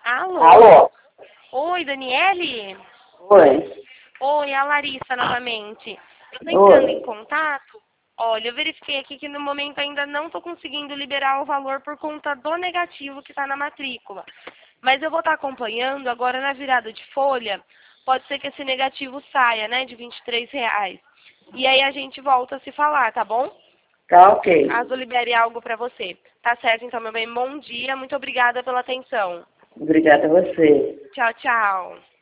Alô? Alô? Oi, Daniele? Oi. Oi, a Larissa novamente. Eu tô entrando em Oi. contato. Olha, eu verifiquei aqui que no momento ainda não estou conseguindo liberar o valor por conta do negativo que está na matrícula. Mas eu vou estar acompanhando agora na virada de folha. Pode ser que esse negativo saia, né, de R$ 23. E aí a gente volta a se falar, tá bom? Tá ok. Caso eu libere algo para você. Tá certo, então, meu bem. Bom dia. Muito obrigada pela atenção. Obrigada a você. Tchau, tchau.